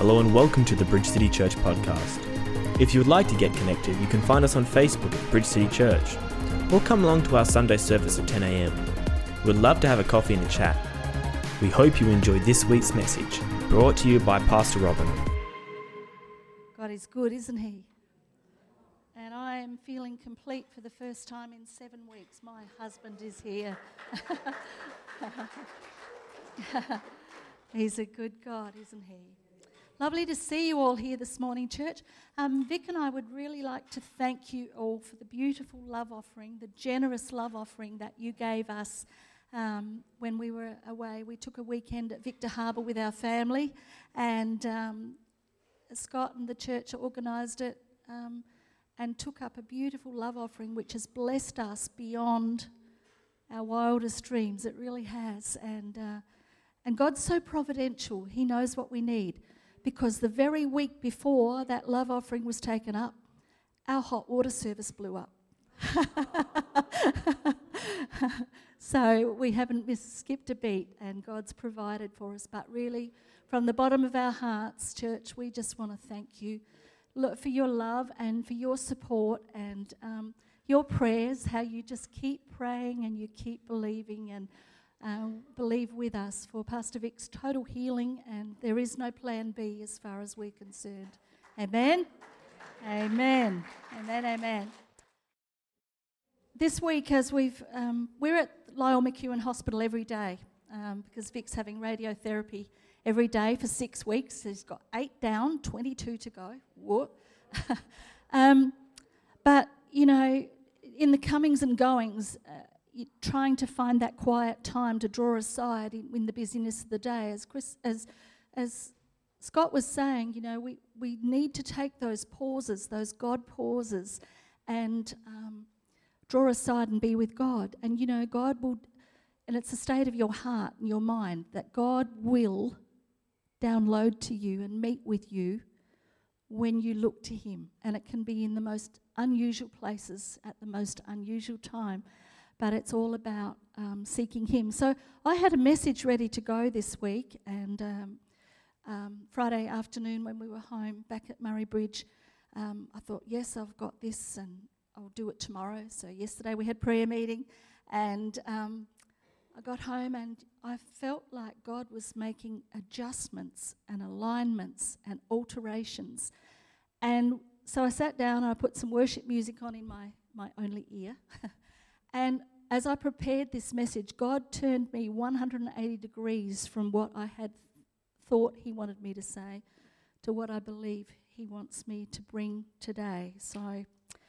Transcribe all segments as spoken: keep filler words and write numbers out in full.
Hello and welcome to the Bridge City Church podcast. If you would like to get connected, you can find us on Facebook at Bridge City Church, or come along to our Sunday service at ten a.m. We'd love to have a coffee and a chat. We hope you enjoy this week's message, brought to you by Pastor Robin. God is good, isn't he? And I am feeling complete for the first time in seven weeks. My husband is here. He's a good God, isn't he? Lovely to see you all here this morning, church. Um, Vic and I would really like to thank you all for the beautiful love offering, the generous love offering that you gave us um, when we were away. We took a weekend at Victor Harbour with our family, and um, Scott and the church organised it um, and took up a beautiful love offering which has blessed us beyond our wildest dreams. It really has. And, uh, and God's so providential. He knows what we need. Because the very week before that love offering was taken up, our hot water service blew up. So we haven't missed, skipped a beat, and God's provided for us. But really, from the bottom of our hearts, church, we just want to thank you for your love and for your support and um, your prayers, how you just keep praying and you keep believing and Uh, believe with us for Pastor Vic's total healing, and there is no plan B as far as we're concerned. Amen? Amen. Amen, amen. This week, as we've, um, we're at Lyell McEwen Hospital every day um, because Vic's having radiotherapy every day for six weeks. He's got eight down, twenty-two to go. What? um, but, you know, in the comings and goings, uh, trying to find that quiet time to draw aside in, in the busyness of the day. As Chris, as as Scott was saying, you know, we, we need to take those pauses, those God pauses, and um, draw aside and be with God. And, you know, God will, and it's a state of your heart and your mind, that God will download to you and meet with you when you look to him. And it can be in the most unusual places at the most unusual time. But it's all about um, seeking him. So I had a message ready to go this week, and um, um, Friday afternoon when we were home back at Murray Bridge, um, I thought, yes, I've got this, and I'll do it tomorrow. So yesterday we had prayer meeting, and um, I got home and I felt like God was making adjustments and alignments and alterations. And so I sat down and I put some worship music on in my, my only ear. And as I prepared this message, God turned me one hundred eighty degrees from what I had thought he wanted me to say to what I believe he wants me to bring today. So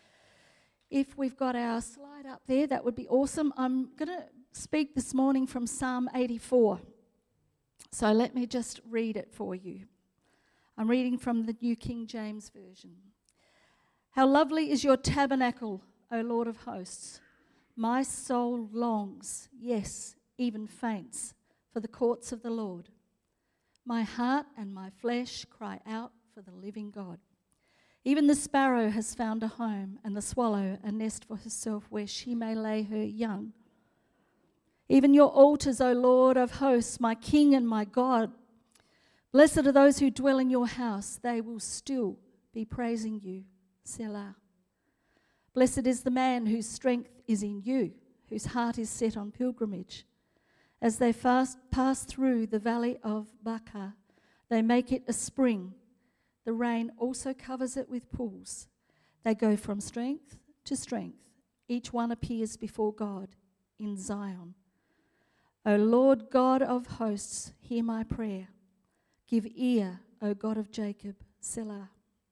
if we've got our slide up there, that would be awesome. I'm going to speak this morning from Psalm eighty-four. So let me just read it for you. I'm reading from the New King James Version. How lovely is your tabernacle, O Lord of hosts. My soul longs, yes, even faints, for the courts of the Lord. My heart and my flesh cry out for the living God. Even the sparrow has found a home, and the swallow a nest for herself where she may lay her young. Even your altars, O Lord of hosts, my King and my God. Blessed are those who dwell in your house. They will still be praising you. Selah. Blessed is the man whose strength is in you, whose heart is set on pilgrimage. As they fast pass through the valley of Baca, they make it a spring. The rain also covers it with pools. They go from strength to strength. Each one appears before God in Zion. O Lord God of hosts, hear my prayer. Give ear, O God of Jacob, Selah.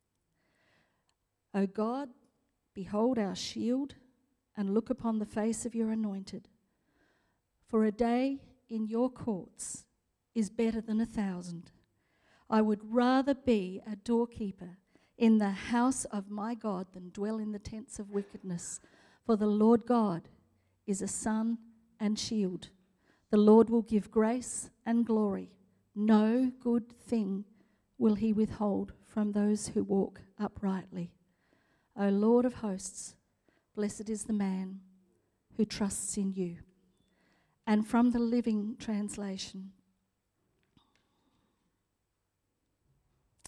O God, behold our shield, and look upon the face of your anointed. For a day in your courts is better than a thousand. I would rather be a doorkeeper in the house of my God than dwell in the tents of wickedness. For the Lord God is a sun and shield. The Lord will give grace and glory. No good thing will he withhold from those who walk uprightly. O Lord of hosts, blessed is the man who trusts in you. And from the Living Translation,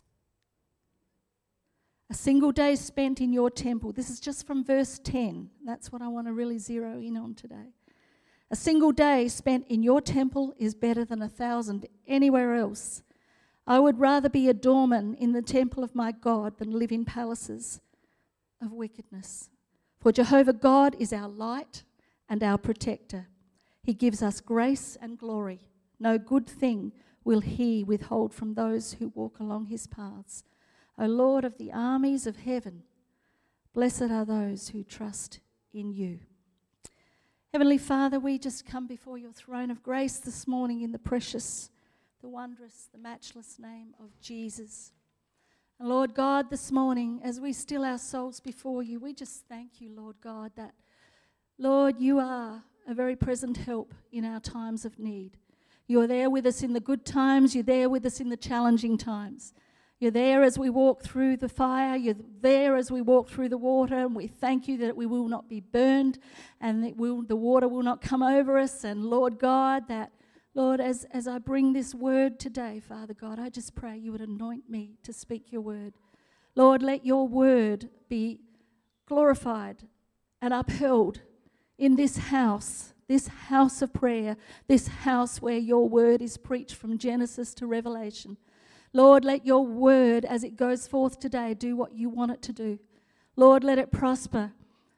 A single day spent in your temple. This is just from verse ten. That's what I want to really zero in on today. A single day spent in your temple is better than a thousand anywhere else. I would rather be a doorman in the temple of my God than live in palaces of wickedness. For Jehovah God is our light and our protector. He gives us grace and glory. No good thing will he withhold from those who walk along his paths. O Lord of the armies of heaven, blessed are those who trust in you. Heavenly Father, we just come before your throne of grace this morning in the precious, the wondrous, the matchless name of Jesus. And Lord God, this morning, as we still our souls before you, we just thank you, Lord God, that, Lord, you are a very present help in our times of need. You're there with us in the good times. You're there with us in the challenging times. You're there as we walk through the fire. You're there as we walk through the water. And we thank you that we will not be burned and that we'll, the water will not come over us. And Lord God, that, Lord, as, as I bring this word today, Father God, I just pray you would anoint me to speak your word. Lord, let your word be glorified and upheld in this house, this house of prayer, this house where your word is preached from Genesis to Revelation. Lord, let your word, as it goes forth today, do what you want it to do. Lord, let it prosper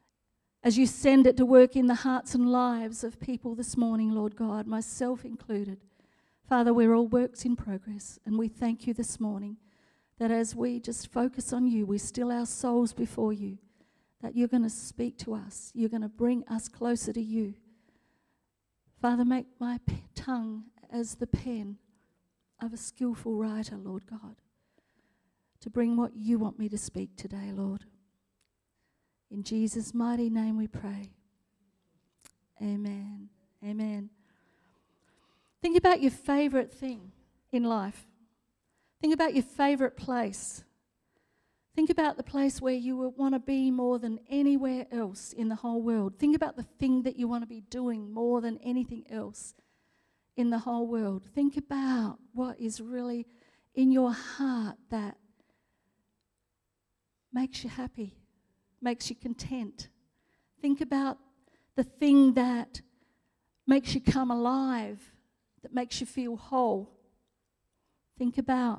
as you send it to work in the hearts and lives of people this morning, Lord God, myself included. Father, we're all works in progress, and we thank you this morning that as we just focus on you, we still our souls before you, that you're going to speak to us. You're going to bring us closer to you. Father, make my p- tongue as the pen of a skillful writer, Lord God, to bring what you want me to speak today, Lord. In Jesus' mighty name we pray. Amen. Amen. Think about your favourite thing in life. Think about your favourite place. Think about the place where you want to be more than anywhere else in the whole world. Think about the thing that you want to be doing more than anything else in the whole world. Think about what is really in your heart that makes you happy, makes you content. Think about the thing that makes you come alive, that makes you feel whole. Think about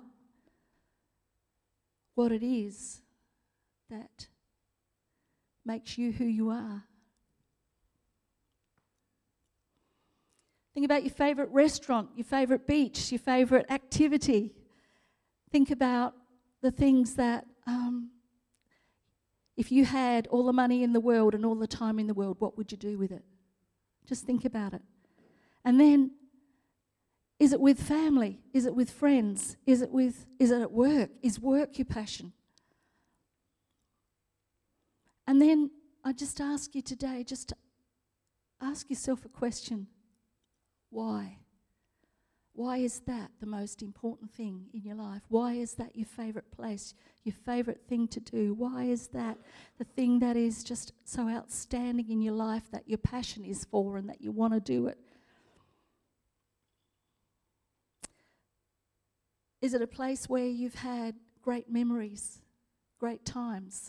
what it is that makes you who you are. Think about your favourite restaurant, your favourite beach, your favourite activity. Think about the things that um, if you had all the money in the world and all the time in the world, what would you do with it? Just think about it. And then, is it with family? Is it with friends? Is it with? Is it at work? Is work your passion? And then I just ask you today, just to ask yourself a question. Why? Why is that the most important thing in your life? Why is that your favourite place, your favourite thing to do? Why is that the thing that is just so outstanding in your life that your passion is for and that you want to do it? Is it a place where you've had great memories, great times?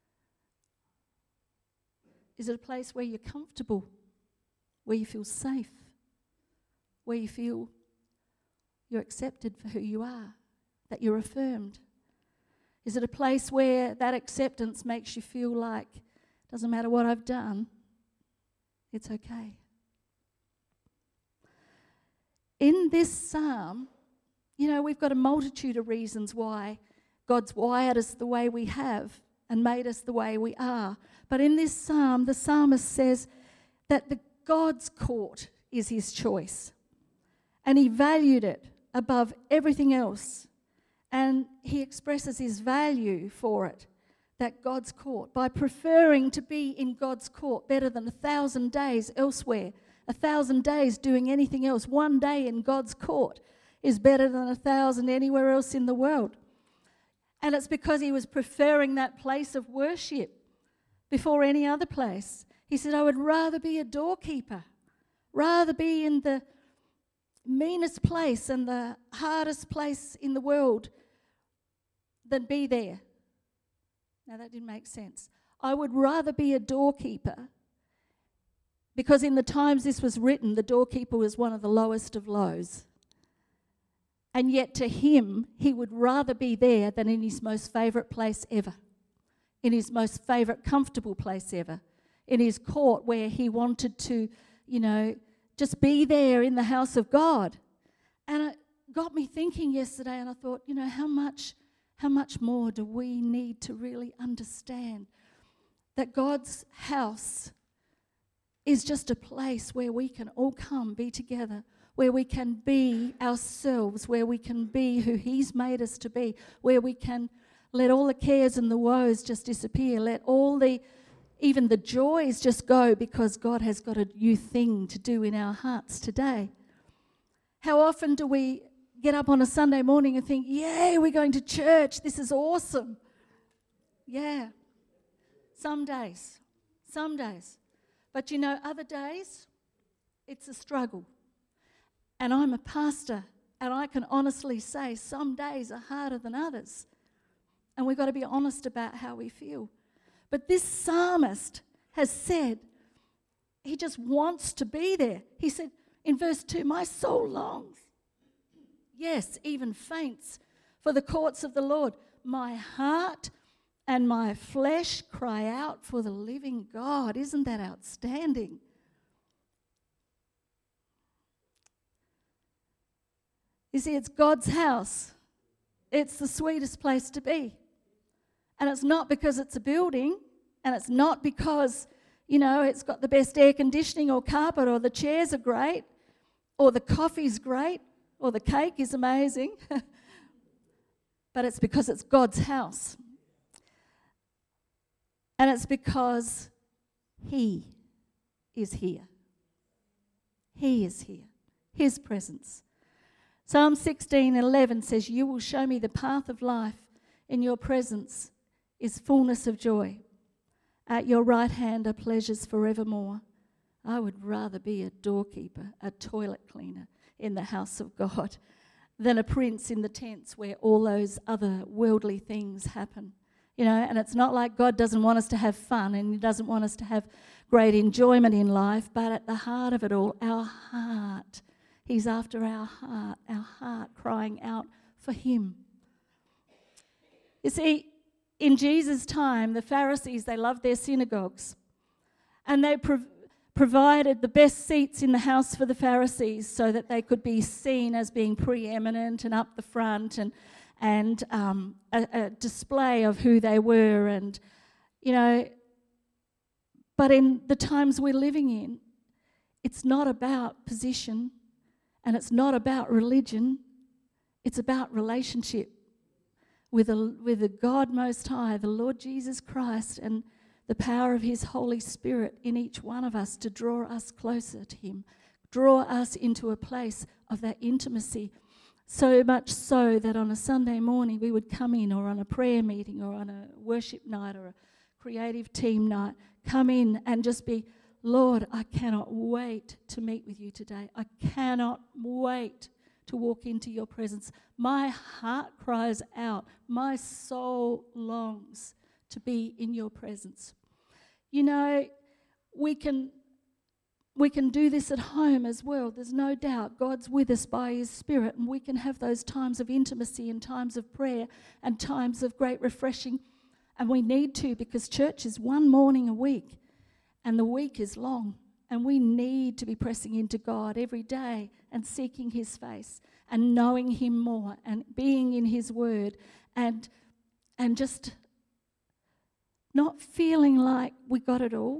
Is it a place where you're comfortable, where you feel safe, where you feel you're accepted for who you are, that you're affirmed? Is it a place where that acceptance makes you feel like, doesn't matter what I've done, it's okay? In this psalm, you know, we've got a multitude of reasons why God's wired us the way we have and made us the way we are. But in this psalm, the psalmist says that the God's court is his choice. And he valued it above everything else. And he expresses his value for it, that God's court, by preferring to be in God's court better than a thousand days elsewhere. A thousand days doing anything else. One day in God's court is better than a thousand anywhere else in the world. And it's because he was preferring that place of worship before any other place. He said, I would rather be a doorkeeper, rather be in the meanest place and the hardest place in the world than be there. Now that didn't make sense. I would rather be a doorkeeper, because in the times this was written, the doorkeeper was one of the lowest of lows. And yet to him, he would rather be there than in his most favourite place ever, in his most favourite comfortable place ever, in his court where he wanted to, you know, just be there in the house of God. And it got me thinking yesterday, and I thought, you know, how much, how much more do we need to really understand that God's house is just a place where we can all come, be together, where we can be ourselves, where we can be who He's made us to be, where we can let all the cares and the woes just disappear, let all the, even the joys just go, because God has got a new thing to do in our hearts today. How often do we get up on a Sunday morning and think, yay, we're going to church, this is awesome. Yeah, some days, some days. But you know, other days, it's a struggle. And I'm a pastor, and I can honestly say some days are harder than others. And we've got to be honest about how we feel. But this psalmist has said he just wants to be there. He said in verse two, my soul longs, yes, even faints, for the courts of the Lord. My heart and my flesh cry out for the living God. Isn't that outstanding? You see, it's God's house. It's the sweetest place to be. And it's not because it's a building, and it's not because, you know, it's got the best air conditioning or carpet, or the chairs are great, or the coffee's great, or the cake is amazing. But it's because it's God's house. And it's because He is here. He is here. His presence. Psalm sixteen eleven says, you will show me the path of life. In your presence is fullness of joy. At your right hand are pleasures forevermore. I would rather be a doorkeeper, a toilet cleaner in the house of God, than a prince in the tents where all those other worldly things happen. You know, and it's not like God doesn't want us to have fun, and He doesn't want us to have great enjoyment in life, but at the heart of it all, our heart. He's after our heart, our heart crying out for Him. You see, in Jesus' time, the Pharisees, they loved their synagogues, and they prov- provided the best seats in the house for the Pharisees so that they could be seen as being preeminent and up the front, and and um, a, a display of who they were. And, you know, but in the times we're living in, it's not about position, and it's not about religion. It's about relationship with a, with a God Most High, the Lord Jesus Christ, and the power of His Holy Spirit in each one of us to draw us closer to Him, draw us into a place of that intimacy. So much so that on a Sunday morning we would come in, or on a prayer meeting, or on a worship night, or a creative team night, come in and just be, Lord, I cannot wait to meet with you today. I cannot wait to walk into your presence. My heart cries out. My soul longs to be in your presence. You know, we can we can do this at home as well. There's no doubt God's with us by His Spirit, and we can have those times of intimacy and times of prayer and times of great refreshing. And we need to, because church is one morning a week, and the week is long, and we need to be pressing into God every day and seeking His face and knowing Him more and being in His Word, and and just not feeling like we got it all,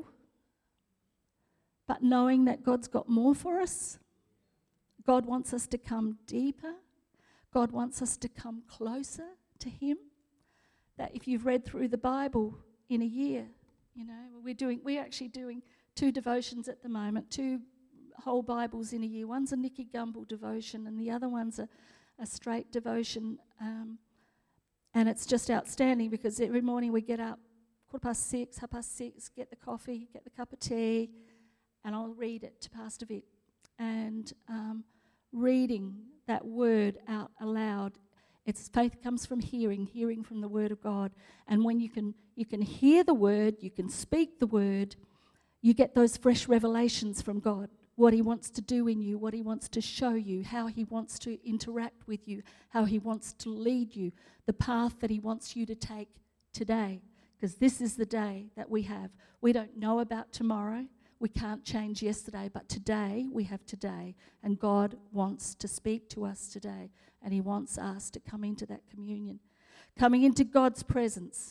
but knowing that God's got more for us. God wants us to come deeper. God wants us to come closer to Him. That if you've read through the Bible in a year, you know, we're doing, we're actually doing two devotions at the moment, two whole Bibles in a year. One's a Nicky Gumbel devotion, and the other one's a, a straight devotion. Um, and it's just outstanding, because every morning we get up, quarter past six, half past six, get the coffee, get the cup of tea, and I'll read it to Pastor Vic. And um, reading that word out aloud, It's faith comes from hearing, hearing from the word of God. And when you can you can hear the word, you can speak the word, you get those fresh revelations from God. What he wants to do in you, what he wants to show you, how he wants to interact with you, how he wants to lead you, the path that he wants you to take today. Because this is the day that we have. We don't know about tomorrow. We can't change yesterday, but today, we have today. And God wants to speak to us today. And he wants us to come into that communion. Coming into God's presence.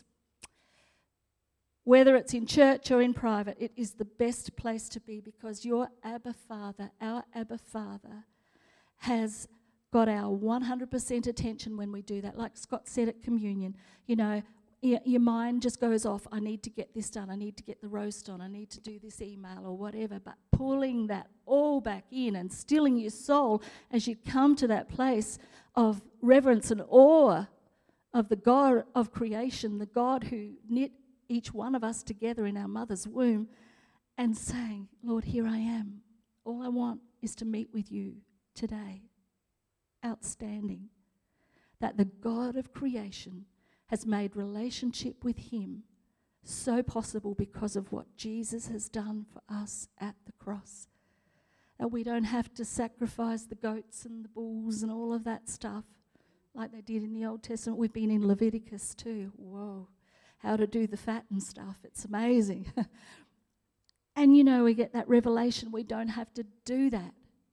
Whether it's in church or in private, it is the best place to be because your Abba Father, our Abba Father, has got our one hundred percent attention when we do that. Like Scott said at communion, you know, your mind just goes off, I need to get this done, I need to get the roast on, I need to do this email or whatever, but pulling that all back in and stilling your soul as you come to that place of reverence and awe of the God of creation, the God who knit each one of us together in our mother's womb, and saying, Lord, here I am. All I want is to meet with you today. Outstanding. That the God of creation has made relationship with him so possible because of what Jesus has done for us at the cross. That we don't have to sacrifice the goats and the bulls and all of that stuff like they did in the Old Testament. We've been in Leviticus too. Whoa. How to do the fat and stuff. It's amazing. And you know, we get that revelation. We don't have to do that.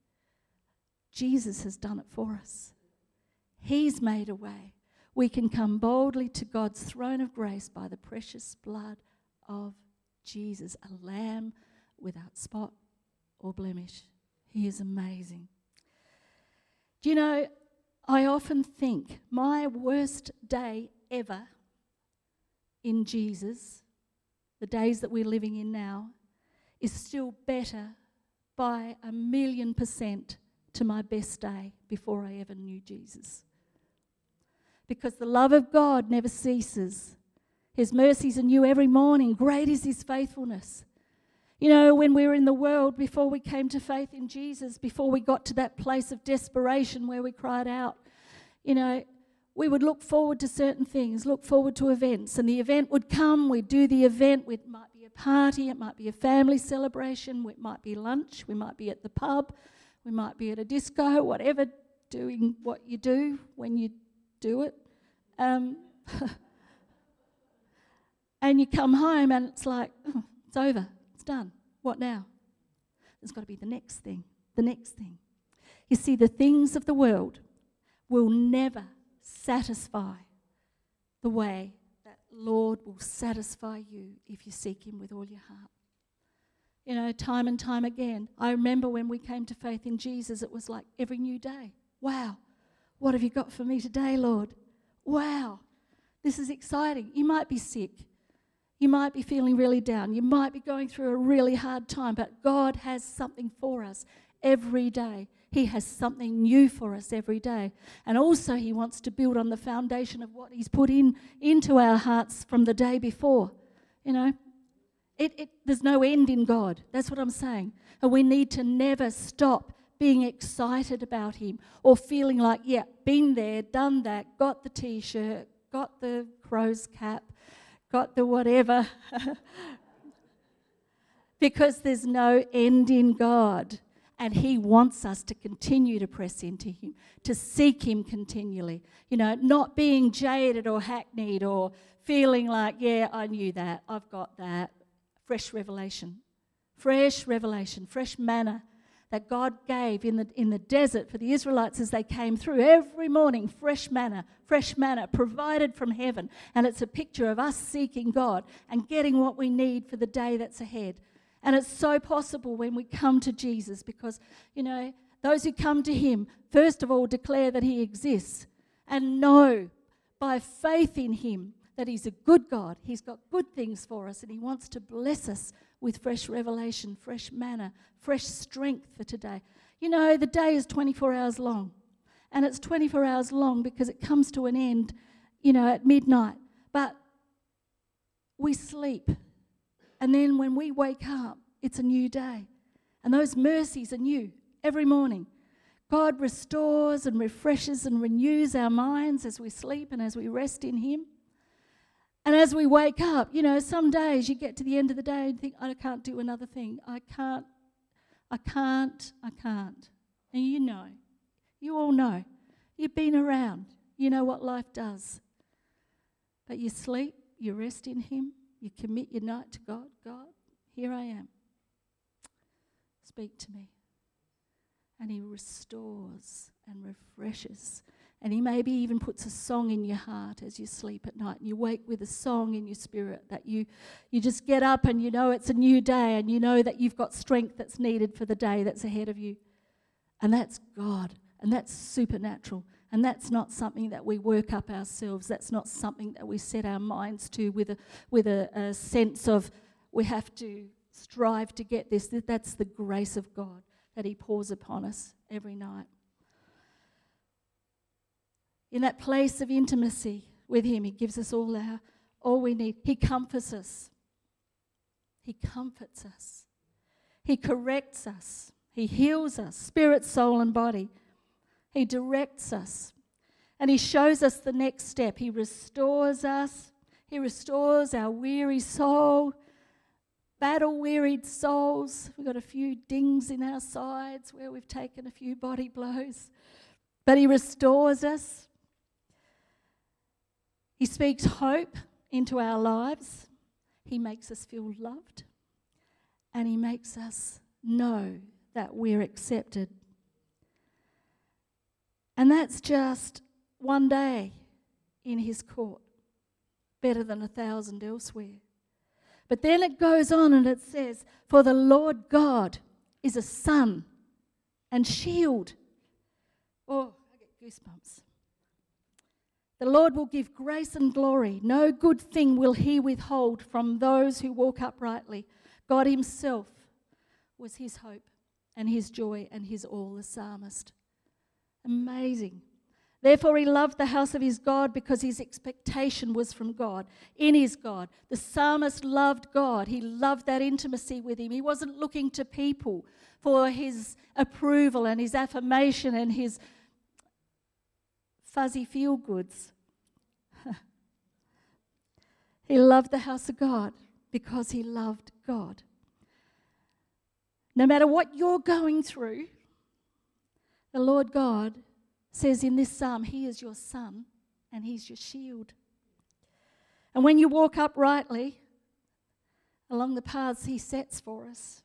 Jesus has done it for us. He's made a way. We can come boldly to God's throne of grace by the precious blood of Jesus, a lamb without spot or blemish. He is amazing. Do you know, I often think my worst day ever in Jesus, the days that we're living in now, is still better by a million percent to my best day before I ever knew Jesus. Because the love of God never ceases. His mercies are new every morning. Great is his faithfulness. You know, when we were in the world, before we came to faith in Jesus, before we got to that place of desperation where we cried out, you know, we would look forward to certain things, look forward to events, and the event would come, we'd do the event, it might be a party, it might be a family celebration, it might be lunch, we might be at the pub, we might be at a disco, whatever, doing what you do when you do it. Um, and you come home and it's like, oh, it's over, it's done. What now? There's got to be the next thing, the next thing. You see, the things of the world will never satisfy the way that Lord will satisfy you if you seek him with all your heart. You know, time and time again, I remember when we came to faith in Jesus, it was like every new day. Wow, what have you got for me today, Lord? Wow, this is exciting. You might be sick. You might be feeling really down. You might be going through a really hard time, but God has something for us every day. He has something new for us every day. And also he wants to build on the foundation of what he's put in into our hearts from the day before. You know, it, it, there's no end in God. That's what I'm saying. And we need to never stop being excited about him or feeling like, yeah, been there, done that, got the T-shirt, got the crow's cap, got the whatever. Because there's no end in God. And he wants us to continue to press into him, to seek him continually. You know, not being jaded or hackneyed or feeling like, yeah, I knew that, I've got that. Fresh revelation. Fresh revelation, fresh manna that God gave in the in the desert for the Israelites as they came through. Every morning, fresh manna, fresh manna provided from heaven. And it's a picture of us seeking God and getting what we need for the day that's ahead. And it's so possible when we come to Jesus because, you know, those who come to him, first of all, declare that he exists and know by faith in him that he's a good God. He's got good things for us and he wants to bless us with fresh revelation, fresh manna, fresh strength for today. You know, the day is twenty-four hours long. And it's twenty-four hours long because it comes to an end, you know, at midnight. But we sleep. And then when we wake up, it's a new day. And those mercies are new every morning. God restores and refreshes and renews our minds as we sleep and as we rest in him. And as we wake up, you know, some days you get to the end of the day and think, I can't do another thing. I can't, I can't, I can't. And you know, you all know. You've been around. You know what life does. But you sleep, you rest in him, you commit your night to God. God, here I am. Speak to me. And he restores and refreshes. And he maybe even puts a song in your heart as you sleep at night. And you wake with a song in your spirit that you, you just get up and you know it's a new day and you know that you've got strength that's needed for the day that's ahead of you. And that's God. And that's supernatural. And that's not something that we work up ourselves. That's not something that we set our minds to with a, with a, a sense of we have to strive to get this. That's the grace of God that he pours upon us every night. In that place of intimacy with him, he gives us all our, all we need. He comforts us. He comforts us. He corrects us. He heals us, spirit, soul, and body. He directs us. And he shows us the next step. He restores us. He restores our weary soul, battle-wearied souls. We've got a few dings in our sides where we've taken a few body blows. But he restores us. He speaks hope into our lives. He makes us feel loved. And he makes us know that we're accepted. And that's just one day in his court. Better than a thousand elsewhere. But then it goes on and it says, for the Lord God is a sun and shield. Oh, I get goosebumps. The Lord will give grace and glory. No good thing will he withhold from those who walk uprightly. God himself was his hope and his joy and his all, the psalmist. Amazing. Therefore he loved the house of his God because his expectation was from God, in his God. The psalmist loved God. He loved that intimacy with him. He wasn't looking to people for his approval and his affirmation and his fuzzy feel-goods. He loved the house of God because he loved God. No matter what you're going through, the Lord God says in this psalm, he is your sun and he's your shield. And when you walk uprightly along the paths he sets for us,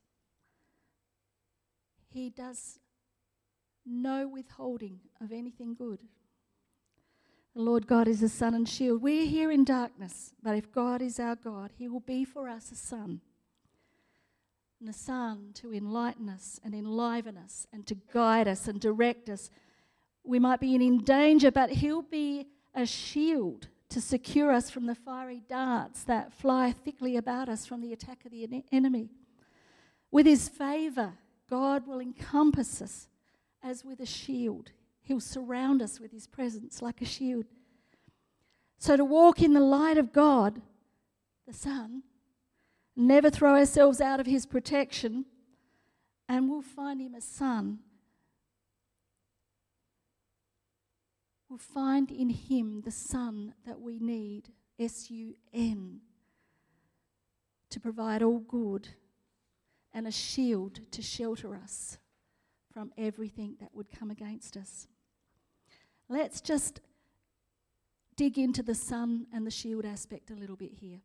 he does no withholding of anything good. The Lord God is a sun and shield. We're here in darkness, but if God is our God, he will be for us a sun. And a sun to enlighten us and enliven us and to guide us and direct us. We might be in danger, but he'll be a shield to secure us from the fiery darts that fly thickly about us from the attack of the enemy. With his favour, God will encompass us as with a shield. He'll surround us with his presence like a shield. So to walk in the light of God, the sun, never throw ourselves out of his protection, and we'll find him a sun. We'll find in him the sun that we need, S U N, to provide all good and a shield to shelter us from everything that would come against us. Let's just dig into the sun and the shield aspect a little bit here.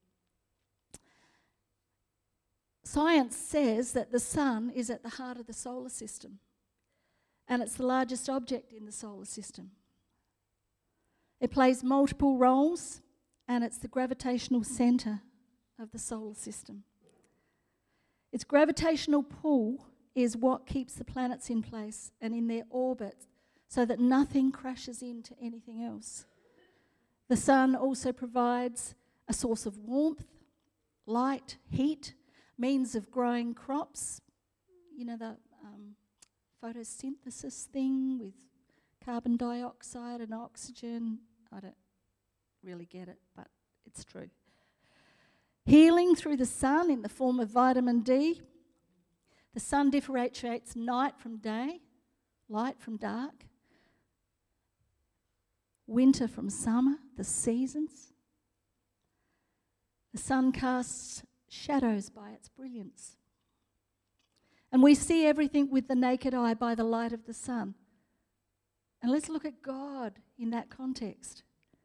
Science says that the sun is at the heart of the solar system, and it's the largest object in the solar system. It plays multiple roles, and it's the gravitational centre of the solar system. Its gravitational pull is what keeps the planets in place and in their orbit so that nothing crashes into anything else. The sun also provides a source of warmth, light, heat, means of growing crops. You know, the um, photosynthesis thing with carbon dioxide and oxygen. I don't really get it, but it's true. Healing through the sun in the form of vitamin D. The sun differentiates night from day. light from dark, winter from summer, the seasons. The sun casts shadows by its brilliance. And we see everything with the naked eye by the light of the sun. And let's look at God in that context.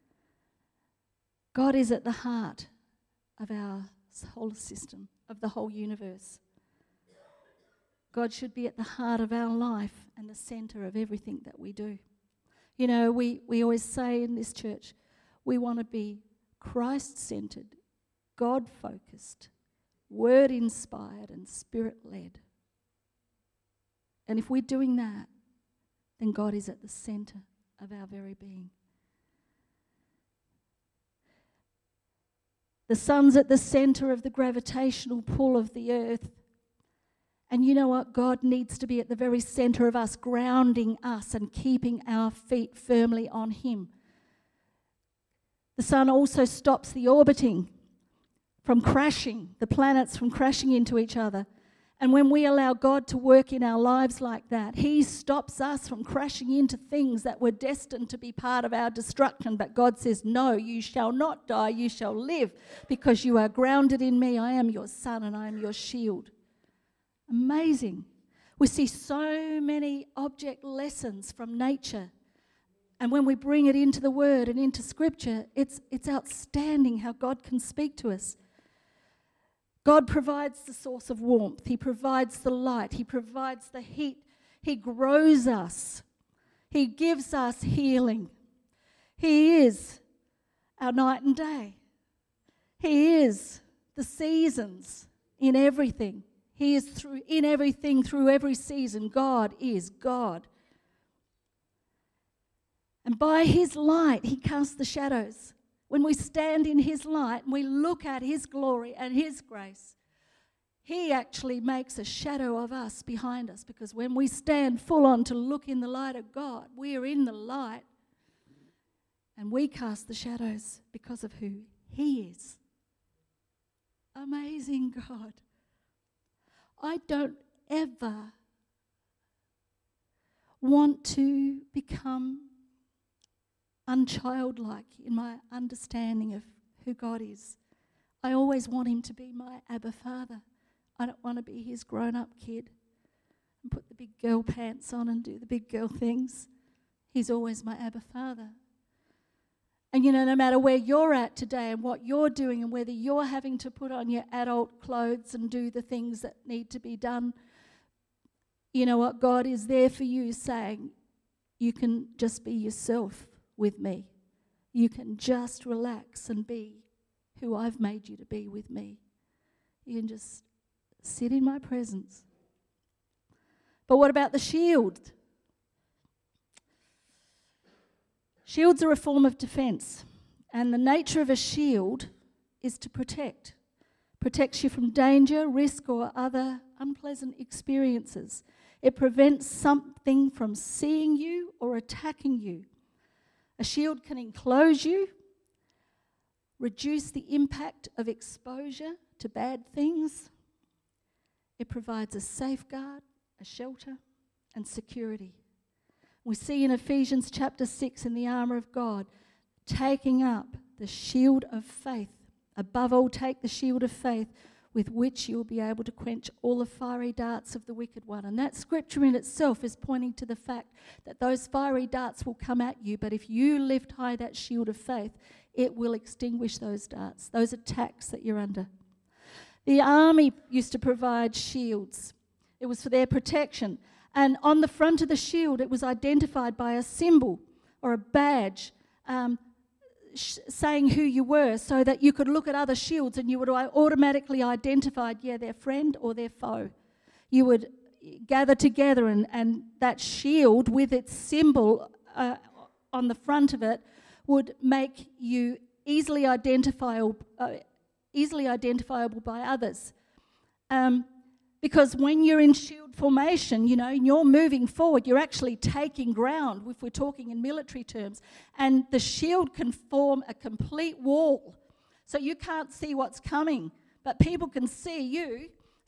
God is at the heart of our whole system, of the whole universe. God should be at the heart of our life and the centre of everything that we do. You know, we, we always say in this church, we want to be Christ-centred, God-focused, Word-inspired and Spirit-led. And if we're doing that, then God is at the centre of our very being. The sun's at the centre of the gravitational pull of the earth. And you know what? God needs to be at the very centre of us, grounding us and keeping our feet firmly on Him. The sun also stops the orbiting from crashing, the planets from crashing into each other. And when we allow God to work in our lives like that, He stops us from crashing into things that were destined to be part of our destruction. But God says, no, you shall not die, you shall live, because you are grounded in me. I am your sun and I am your shield. Amazing. We see so many object lessons from nature. And when we bring it into the Word and into Scripture, it's, it's outstanding how God can speak to us. God provides the source of warmth. He provides the light. He provides the heat. He grows us. He gives us healing. He is our night and day. He is the seasons in everything. He is through in everything, through every season. God is God. And by His light, He casts the shadows. When we stand in His light and we look at His glory and His grace, He actually makes a shadow of us behind us, because when we stand full on to look in the light of God, we are in the light and we cast the shadows because of who He is. Amazing God. I don't ever want to become unchildlike in my understanding of who God is. I always want Him to be my Abba Father. I don't want to be His grown-up kid and put the big girl pants on and do the big girl things. He's always my Abba Father. And you know, no matter where you're at today and what you're doing, and whether you're having to put on your adult clothes and do the things that need to be done, you know what? God is there for you, saying, you can just be yourself with me. You can just relax and be who I've made you to be with me. You can just sit in my presence. But what about the shield? Shields are a form of defense, and the nature of a shield is to protect. Protects you from danger, risk, or other unpleasant experiences. It prevents something from seeing you or attacking you. A shield can enclose you, reduce the impact of exposure to bad things. It provides a safeguard, a shelter, and security. We see in Ephesians chapter six in the armour of God, taking up the shield of faith. Above all, take the shield of faith, with which you'll be able to quench all the fiery darts of the wicked one. And that scripture in itself is pointing to the fact that those fiery darts will come at you, but if you lift high that shield of faith, it will extinguish those darts, those attacks that you're under. The army used to provide shields. It was for their protection. And on the front of the shield, it was identified by a symbol or a badge um, sh- saying who you were, so that you could look at other shields and you would automatically identify, yeah, their friend or their foe. You would gather together, and, and that shield with its symbol uh, on the front of it would make you easily identifiable, uh, easily identifiable by others. Um, Because when you're in shield formation, you know, and you're moving forward, you're actually taking ground, if we're talking in military terms. And the shield can form a complete wall. So you can't see what's coming, but people can see you.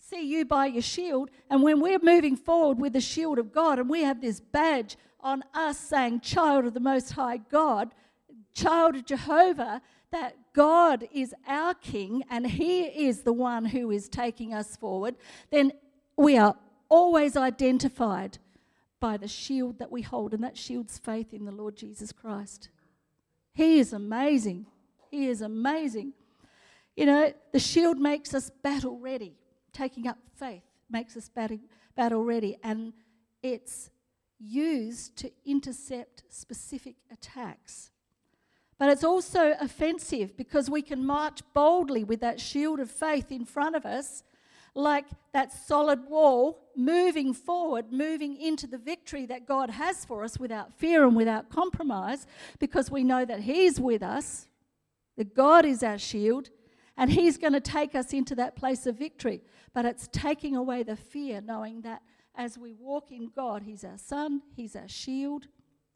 see you by your shield. And when we're moving forward with the shield of God and we have this badge on us saying, child of the Most High God, child of Jehovah, that God is our King and He is the one who is taking us forward, then we are always identified by the shield that we hold, and that shield's faith in the Lord Jesus Christ. He is amazing. He is amazing. You know, the shield makes us battle ready. Taking up faith makes us battle, battle ready, and it's used to intercept specific attacks. But it's also offensive because we can march boldly with that shield of faith in front of us, like that solid wall, moving forward, moving into the victory that God has for us without fear and without compromise, because we know that He's with us, that God is our shield, and He's going to take us into that place of victory. But it's taking away the fear, knowing that as we walk in God, He's our sun, He's our shield,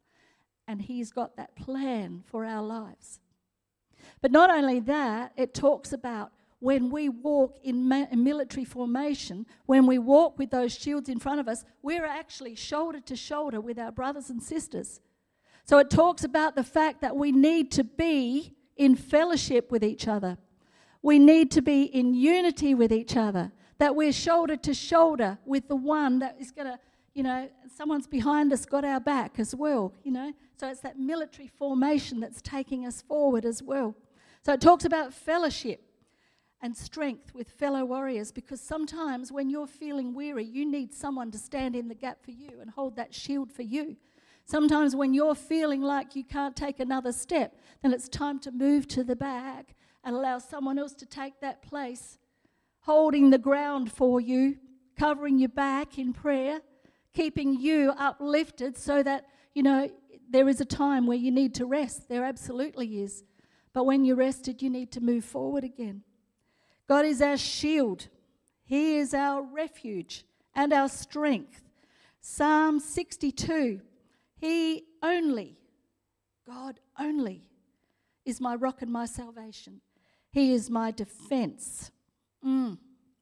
and He's got that plan for our lives. But not only that, it talks about when we walk in ma- military formation, when we walk with those shields in front of us, we're actually shoulder to shoulder with our brothers and sisters. So it talks about the fact that we need to be in fellowship with each other. We need to be in unity with each other, that we're shoulder to shoulder with the one that is going to, you know, someone's behind us, got our back as well, you know. So it's that military formation that's taking us forward as well. So it talks about fellowship and strength with fellow warriors, because sometimes when you're feeling weary, you need someone to stand in the gap for you and hold that shield for you. Sometimes when you're feeling like you can't take another step, then it's time to move to the back and allow someone else to take that place, holding the ground for you, covering your back in prayer, keeping you uplifted so that, you know, there is a time where you need to rest. There absolutely is. But when you're rested, you need to move forward again. God is our shield. He is our refuge and our strength. Psalm sixty-two, He only, God only, is my rock and my salvation. He is my defense. Mm.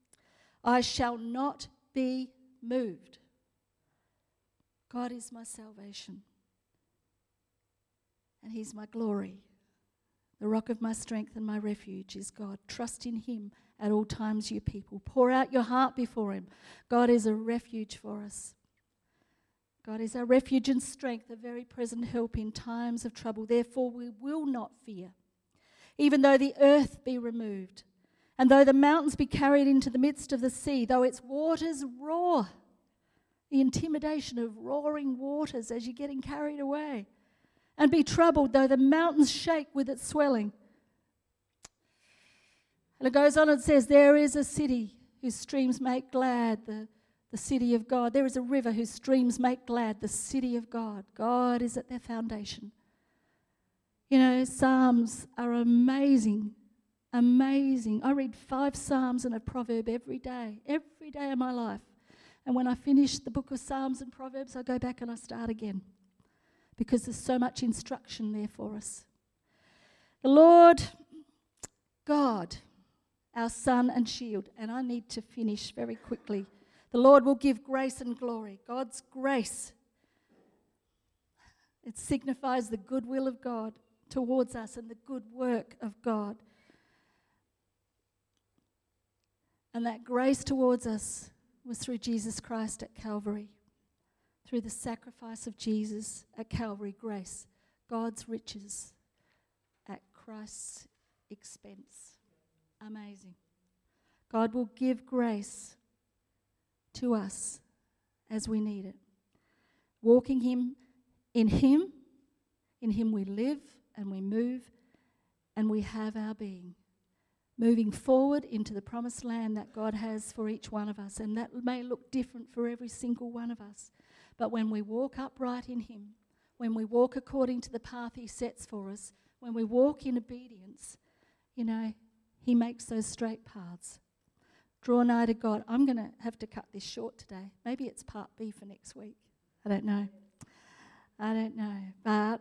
I shall not be moved. God is my salvation. And He's my glory. The rock of my strength and my refuge is God. Trust in Him at all times, you people. Pour out your heart before Him. God is a refuge for us. God is our refuge and strength, a very present help in times of trouble. Therefore we will not fear, even though the earth be removed, and though the mountains be carried into the midst of the sea, though its waters roar. The intimidation of roaring waters as you're getting carried away. And be troubled, though the mountains shake with its swelling. And it goes on and says, there is a city whose streams make glad the, the city of God. There is a river whose streams make glad the city of God. God is at their foundation. You know, Psalms are amazing, amazing. I read five Psalms and a proverb every day, every day of my life. And when I finish the book of Psalms and Proverbs, I go back and I start again, because there's so much instruction there for us. The Lord God, our sun and shield, and I need to finish very quickly. The Lord will give grace and glory. God's grace, it signifies the goodwill of God towards us and the good work of God. And that grace towards us was through Jesus Christ at Calvary. Through the sacrifice of Jesus at Calvary, grace, God's riches at Christ's expense. Amazing. God will give grace to us as we need it. Walking him in Him, in Him we live and we move and we have our being. Moving forward into the promised land that God has for each one of us, and that may look different for every single one of us. But when we walk upright in Him, when we walk according to the path He sets for us, when we walk in obedience, you know, He makes those straight paths. Draw nigh to God. I'm going to have to cut this short today. Maybe it's part B for next week. I don't know. I don't know. But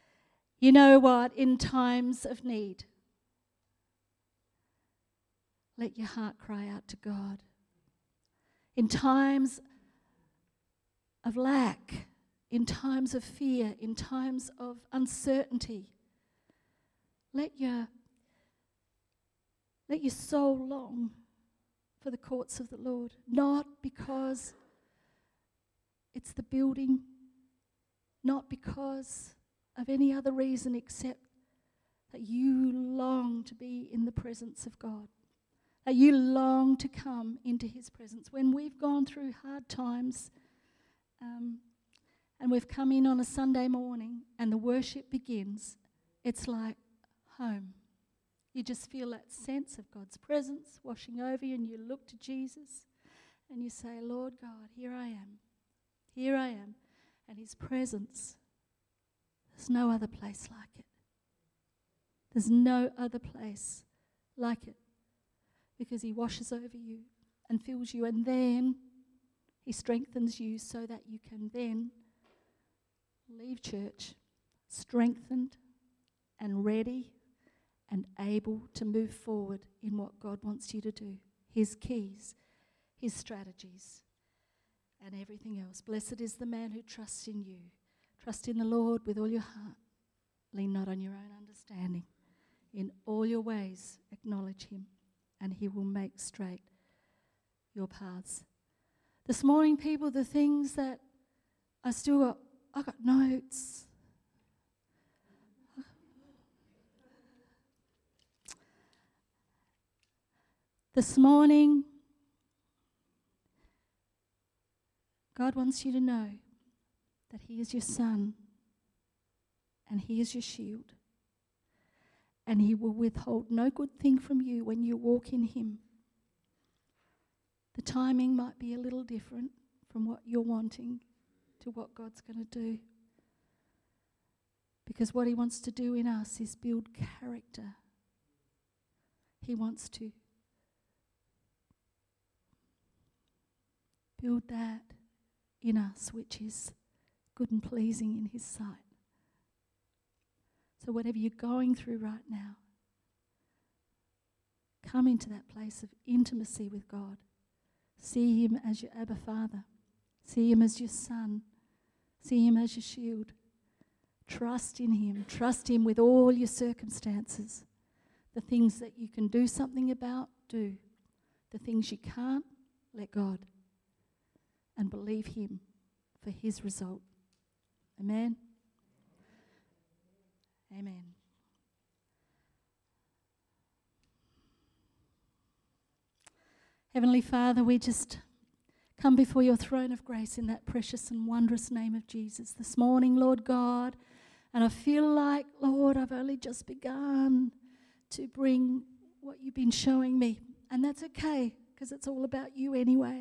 you know what? In times of need, let your heart cry out to God. In times of lack, in times of fear, in times of uncertainty, let your, let your soul long for the courts of the Lord, not because it's the building, not because of any other reason except that you long to be in the presence of God, that you long to come into his presence. When we've gone through hard times um, and we've come in on a Sunday morning and the worship begins, it's like home. You just feel that sense of God's presence washing over you, and you look to Jesus and you say, Lord God, here I am. Here I am. And his presence, there's no other place like it. There's no other place like it, because he washes over you and fills you, and then he strengthens you so that you can then leave church strengthened and ready and able to move forward in what God wants you to do. His keys, his strategies, and everything else. Blessed is the man who trusts in you. Trust in the Lord with all your heart. Lean not on your own understanding. In all your ways acknowledge him, and he will make straight your paths. This morning, people, the things that I still got, I got notes. This morning, God wants you to know that he is your son and he is your shield, and he will withhold no good thing from you when you walk in him. The timing might be a little different from what you're wanting to what God's going to do, because what he wants to do in us is build character. He wants to build that in us which is good and pleasing in his sight. So whatever you're going through right now, come into that place of intimacy with God. See him as your Abba Father. See him as your son. See him as your shield. Trust in him. Trust him with all your circumstances. The things that you can do something about, do. The things you can't, let God. And believe him for his result. Amen? Amen. Heavenly Father, we just come before your throne of grace in that precious and wondrous name of Jesus this morning, Lord God. And I feel like, Lord, I've only just begun to bring what you've been showing me. And that's okay, because it's all about you anyway.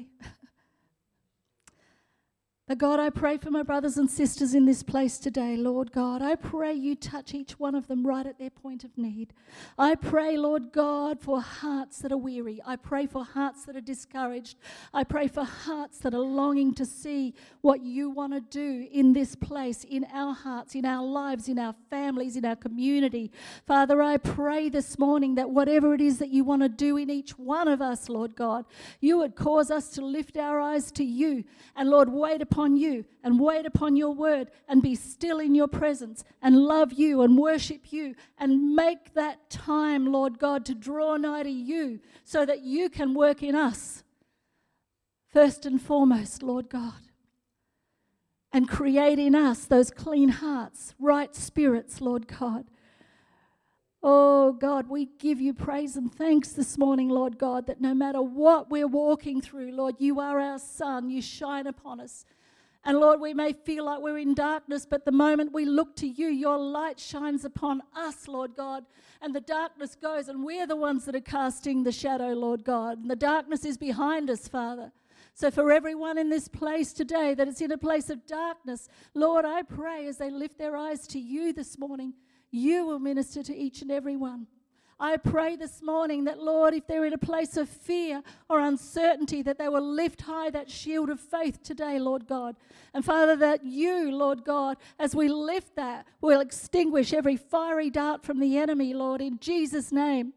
But God, I pray for my brothers and sisters in this place today, Lord God. I pray you touch each one of them right at their point of need. I pray, Lord God, for hearts that are weary. I pray for hearts that are discouraged. I pray for hearts that are longing to see what you want to do in this place, in our hearts, in our lives, in our families, in our community. Father, I pray this morning that whatever it is that you want to do in each one of us, Lord God, you would cause us to lift our eyes to you and, Lord, wait upon upon you and wait upon your word and be still in your presence and love you and worship you and make that time, Lord God, to draw nigh to you so that you can work in us first and foremost, Lord God, and create in us those clean hearts, right spirits, Lord God. Oh, God, we give you praise and thanks this morning, Lord God, that no matter what we're walking through, Lord, you are our sun. You shine upon us. And, Lord, we may feel like we're in darkness, but the moment we look to you, your light shines upon us, Lord God, and the darkness goes, and we're the ones that are casting the shadow, Lord God, and the darkness is behind us, Father. So for everyone in this place today that is in a place of darkness, Lord, I pray as they lift their eyes to you this morning, you will minister to each and every one. I pray this morning that, Lord, if they're in a place of fear or uncertainty, that they will lift high that shield of faith today, Lord God. And, Father, that you, Lord God, as we lift that, will extinguish every fiery dart from the enemy, Lord, in Jesus' name.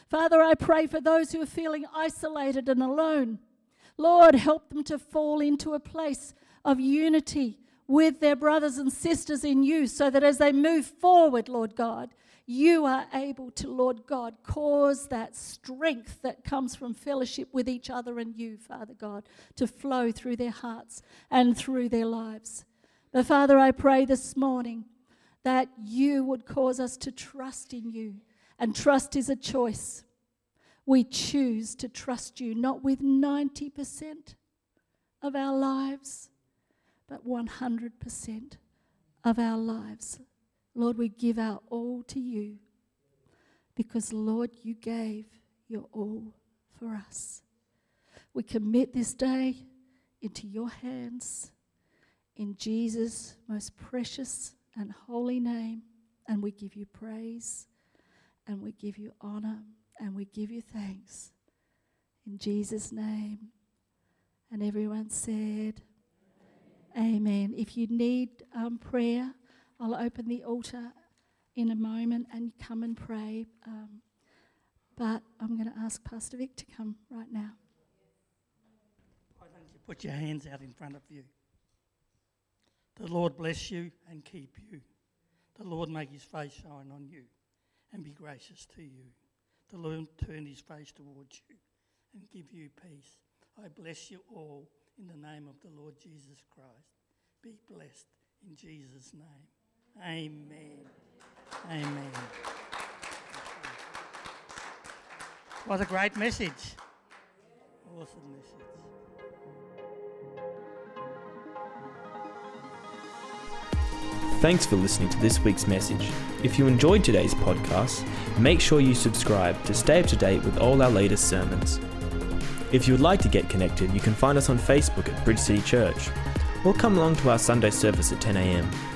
Father, I pray for those who are feeling isolated and alone. Lord, help them to fall into a place of unity with their brothers and sisters in you, so that as they move forward, Lord God, you are able to, Lord God, cause that strength that comes from fellowship with each other and you, Father God, to flow through their hearts and through their lives. But Father, I pray this morning that you would cause us to trust in you. And trust is a choice. We choose to trust you, not with ninety percent of our lives, but one hundred percent of our lives. Lord, we give our all to you because, Lord, you gave your all for us. We commit this day into your hands in Jesus' most precious and holy name, and we give you praise and we give you honor and we give you thanks in Jesus' name. And everyone said, Amen. If you need um, prayer, I'll open the altar in a moment and come and pray. Um, but I'm going to ask Pastor Vic to come right now. Why don't you put your hands out in front of you? The Lord bless you and keep you. The Lord make his face shine on you and be gracious to you. The Lord turn his face towards you and give you peace. I bless you all in the name of the Lord Jesus Christ. Be blessed in Jesus' name. Amen. Amen. What a great message. Awesome message. Thanks for listening to this week's message. If you enjoyed today's podcast, make sure you subscribe to stay up to date with all our latest sermons. If you would like to get connected, you can find us on Facebook at Bridge City Church, or come along to our Sunday service at ten a.m.